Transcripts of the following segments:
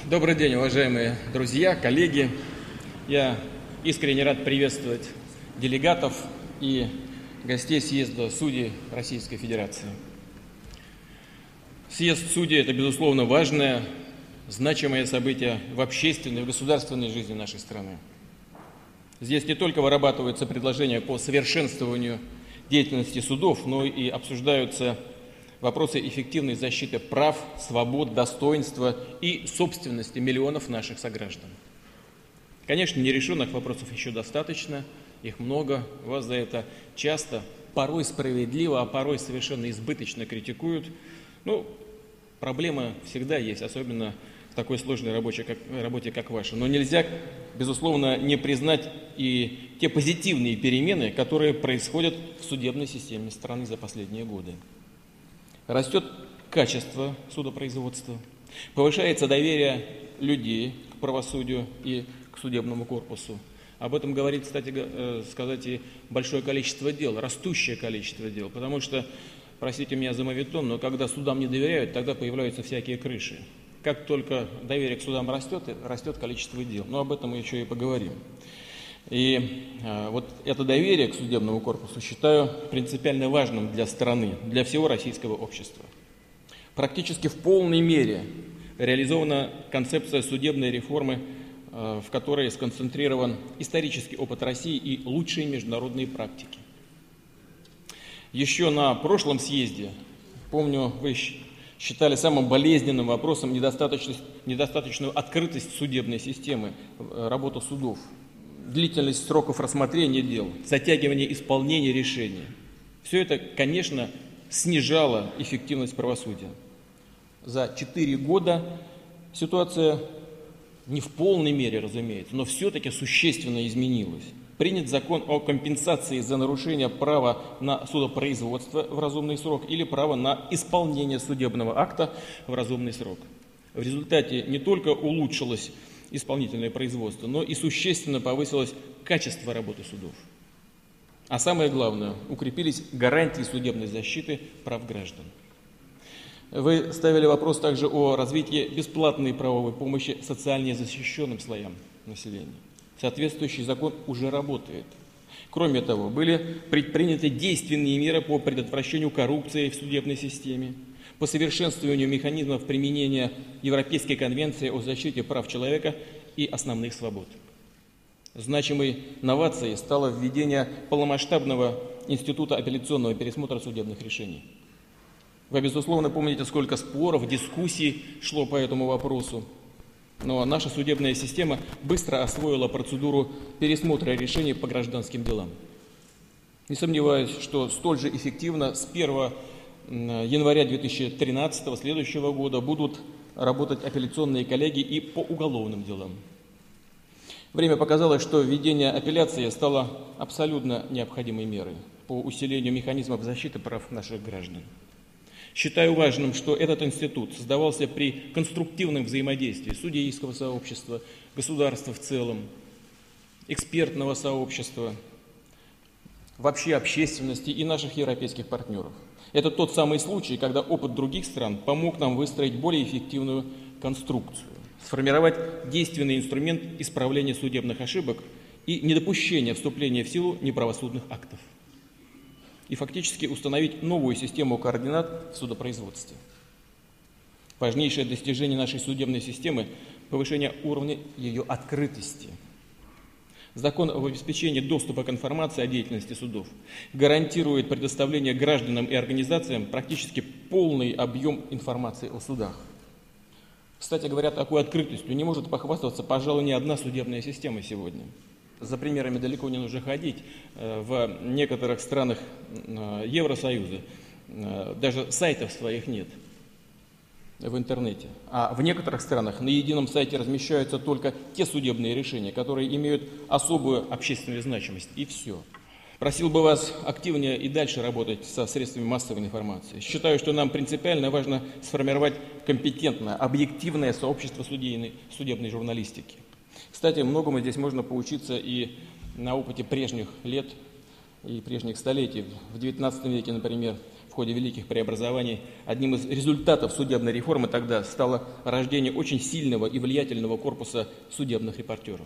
Добрый день, уважаемые друзья, коллеги. Я искренне рад приветствовать делегатов и гостей съезда судей Российской Федерации. Съезд судей – это, безусловно, важное, значимое событие в общественной и государственной жизни нашей страны. Здесь не только вырабатываются предложения по совершенствованию деятельности судов, но и обсуждаются вопросы эффективной защиты прав, свобод, достоинства и собственности миллионов наших сограждан. Конечно, нерешенных вопросов еще достаточно, их много, вас за это часто, порой справедливо, а порой совершенно избыточно критикуют. Ну, проблема всегда есть, особенно в такой сложной работе, как ваша. Но нельзя, безусловно, не признать и те позитивные перемены, которые происходят в судебной системе страны за последние годы. Растет качество судопроизводства, повышается доверие людей к правосудию и к судебному корпусу. Об этом говорит, кстати сказать, и большое количество дел, растущее количество дел, потому что, простите меня за моветон, но когда судам не доверяют, тогда появляются всякие крыши. Как только доверие к судам растет, растет количество дел. Но об этом мы еще и поговорим. И вот это доверие к судебному корпусу считаю принципиально важным для страны, для всего российского общества. Практически в полной мере реализована концепция судебной реформы, в которой сконцентрирован исторический опыт России и лучшие международные практики. Еще на прошлом съезде, помню, вы считали самым болезненным вопросом недостаточную открытость судебной системы, работу судов, длительность сроков рассмотрения дел, затягивание исполнения решений. Все это, конечно, снижало эффективность правосудия. За 4 года ситуация не в полной мере, разумеется, но все-таки существенно изменилась. Принят закон о компенсации за нарушение права на судопроизводство в разумный срок или права на исполнение судебного акта в разумный срок. В результате не только улучшилось исполнительное производство, но и существенно повысилось качество работы судов. А самое главное, укрепились гарантии судебной защиты прав граждан. Вы ставили вопрос также о развитии бесплатной правовой помощи социально незащищенным слоям населения. Соответствующий закон уже работает. Кроме того, были предприняты действенные меры по предотвращению коррупции в судебной системе, по совершенствованию механизмов применения Европейской конвенции о защите прав человека и основных свобод. Значимой новацией стало введение полномасштабного института апелляционного пересмотра судебных решений. Вы, безусловно, помните, сколько споров, дискуссий шло по этому вопросу. Но наша судебная система быстро освоила процедуру пересмотра решений по гражданским делам. Не сомневаюсь, что столь же эффективно с 1 января 2013 следующего года будут работать апелляционные коллегии и по уголовным делам. Время показало, что введение апелляции стало абсолютно необходимой мерой по усилению механизмов защиты прав наших граждан. Считаю важным, что этот институт создавался при конструктивном взаимодействии судейского сообщества, государства в целом, экспертного сообщества, вообще общественности и наших европейских партнеров. Это тот самый случай, когда опыт других стран помог нам выстроить более эффективную конструкцию, сформировать действенный инструмент исправления судебных ошибок и недопущения вступления в силу неправосудных актов. И фактически установить новую систему координат в судопроизводстве. Важнейшее достижение нашей судебной системы – повышение уровня ее открытости. Закон об обеспечении доступа к информации о деятельности судов гарантирует предоставление гражданам и организациям практически полный объем информации о судах. Кстати говоря, такой открытостью не может похвастаться, пожалуй, ни одна судебная система сегодня. За примерами далеко не нужно ходить. В некоторых странах Евросоюза даже сайтов своих нет в интернете. А в некоторых странах на едином сайте размещаются только те судебные решения, которые имеют особую общественную значимость. И все. Просил бы вас активнее и дальше работать со средствами массовой информации. Считаю, что нам принципиально важно сформировать компетентное, объективное сообщество судебной журналистики. Кстати, многому здесь можно поучиться и на опыте прежних лет и прежних столетий. В XIX веке, например, в ходе великих преобразований одним из результатов судебной реформы тогда стало рождение очень сильного и влиятельного корпуса судебных репортеров.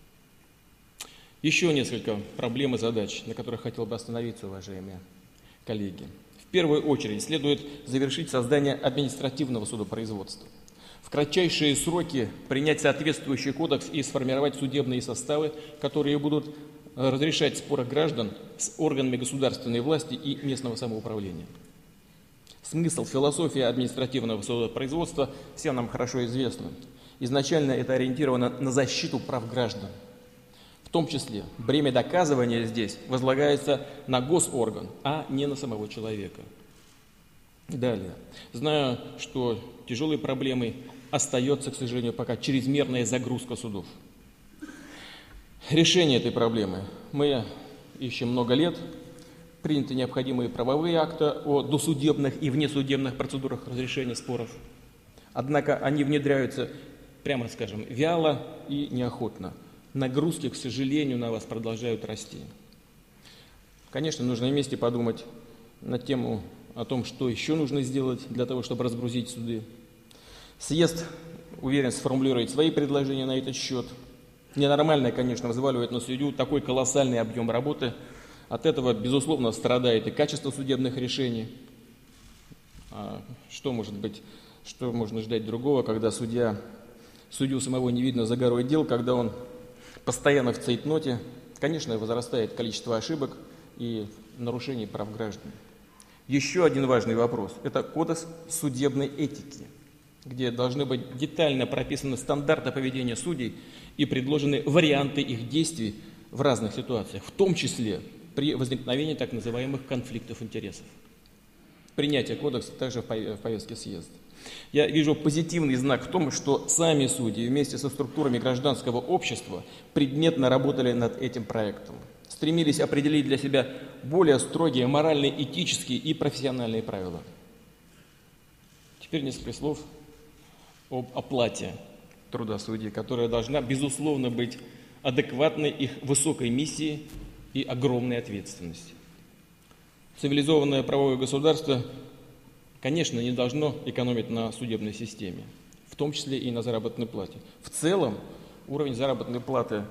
Еще несколько проблем и задач, на которых хотел бы остановиться, уважаемые коллеги. В первую очередь следует завершить создание административного судопроизводства. В кратчайшие сроки принять соответствующий кодекс и сформировать судебные составы, которые будут разрешать споры граждан с органами государственной власти и местного самоуправления. Смысл, философия административного судопроизводства всем нам хорошо известна. Изначально это ориентировано на защиту прав граждан. В том числе бремя доказывания здесь возлагается на госорган, а не на самого человека. Далее. Знаю, что тяжелой проблемой остается, к сожалению, пока чрезмерная загрузка судов. Решение этой проблемы мы ищем много лет. Приняты необходимые правовые акты о досудебных и внесудебных процедурах разрешения споров. Однако они внедряются, прямо скажем, вяло и неохотно. Нагрузки, к сожалению, на вас продолжают расти. Конечно, нужно вместе подумать на тему о том, что еще нужно сделать для того, чтобы разгрузить суды. Съезд, уверен, сформулирует свои предложения на этот счет. Ненормально, конечно, взваливать на судью такой колоссальный объем работы. От этого, безусловно, страдает и качество судебных решений. Что может быть, что можно ждать другого, когда судью самого не видно за горой дел, когда он постоянно в цейтноте? Конечно, возрастает количество ошибок и нарушений прав граждан. Еще один важный вопрос – это кодекс судебной этики, где должны быть детально прописаны стандарты поведения судей и предложены варианты их действий в разных ситуациях, в том числе при возникновении так называемых конфликтов интересов. Принятие кодекса также в повестке съезда. Я вижу позитивный знак в том, что сами судьи вместе со структурами гражданского общества предметно работали над этим проектом, стремились определить для себя более строгие моральные, этические и профессиональные правила. Теперь несколько слов об оплате труда судей, которая должна, безусловно, быть адекватной их высокой миссии и огромной ответственности. Цивилизованное правовое государство, конечно, не должно экономить на судебной системе, в том числе и на заработной плате. В целом уровень заработной платы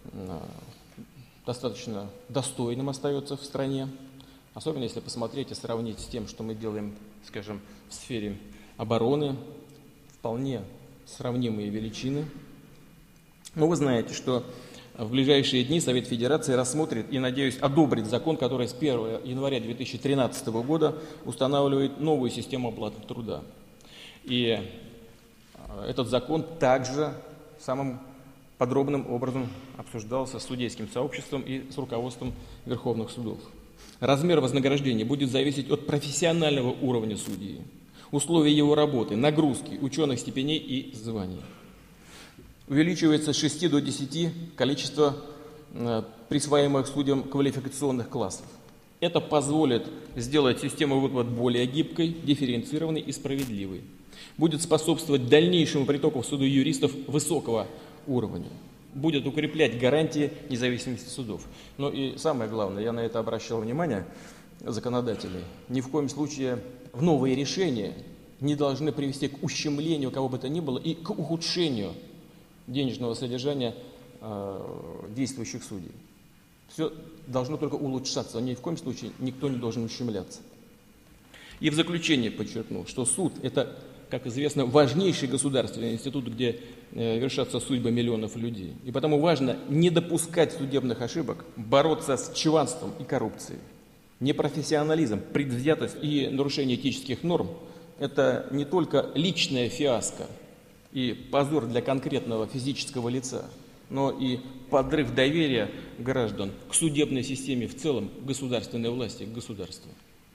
достаточно достойным остается в стране, особенно если посмотреть и сравнить с тем, что мы делаем, скажем, в сфере обороны, вполне сравнимые величины. Но вы знаете, что в ближайшие дни Совет Федерации рассмотрит и, надеюсь, одобрит закон, который с 1 января 2013 года устанавливает новую систему оплаты труда. И этот закон также самым подробным образом обсуждался с судейским сообществом и с руководством верховных судов. Размер вознаграждения будет зависеть от профессионального уровня судьи, условий его работы, нагрузки, ученых степеней и званий. Увеличивается с 6 до 10 количество присваиваемых судьям квалификационных классов. Это позволит сделать систему выплат более гибкой, дифференцированной и справедливой. Будет способствовать дальнейшему притоку в суды юристов высокого уровня. Будет укреплять гарантии независимости судов. Но и самое главное, я на это обращал внимание законодателей, ни в коем случае в новые решения не должны привести к ущемлению кого бы то ни было и к ухудшению денежного содержания действующих судей. Все должно только улучшаться, ни в коем случае никто не должен ущемляться. И в заключение подчеркну, что суд – это, как известно, важнейший государственный институт, где вершатся судьбы миллионов людей. И потому важно не допускать судебных ошибок, бороться с чванством и коррупцией. Непрофессионализм, предвзятость и нарушение этических норм – это не только личная фиаско и позор для конкретного физического лица, но и подрыв доверия граждан к судебной системе в целом, к государственной власти, к государству.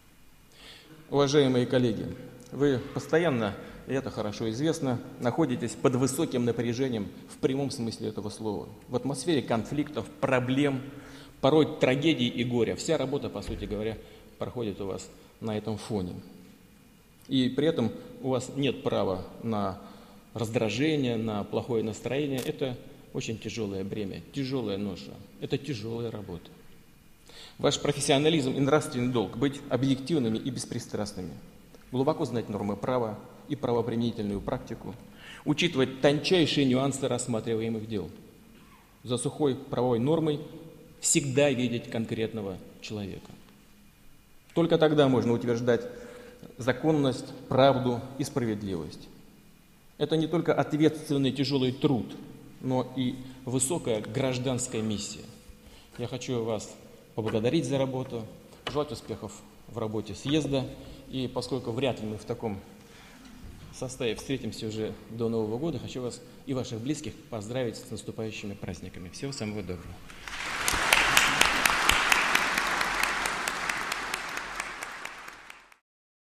Уважаемые коллеги, вы постоянно, и это хорошо известно, находитесь под высоким напряжением в прямом смысле этого слова, в атмосфере конфликтов, проблем, порой трагедий и горя. Вся работа, по сути говоря, проходит у вас на этом фоне. И при этом у вас нет права на раздражение, на плохое настроение. Это очень тяжелое бремя, тяжелая ноша. Это тяжелая работа. Ваш профессионализм и нравственный долг – быть объективными и беспристрастными, глубоко знать нормы права и правоприменительную практику, учитывать тончайшие нюансы рассматриваемых дел. За сухой правовой нормой всегда видеть конкретного человека. Только тогда можно утверждать законность, правду и справедливость. Это не только ответственный тяжелый труд, но и высокая гражданская миссия. Я хочу вас поблагодарить за работу, желать успехов в работе съезда. И поскольку вряд ли мы в таком составе встретимся уже до Нового года, хочу вас и ваших близких поздравить с наступающими праздниками. Всего самого доброго.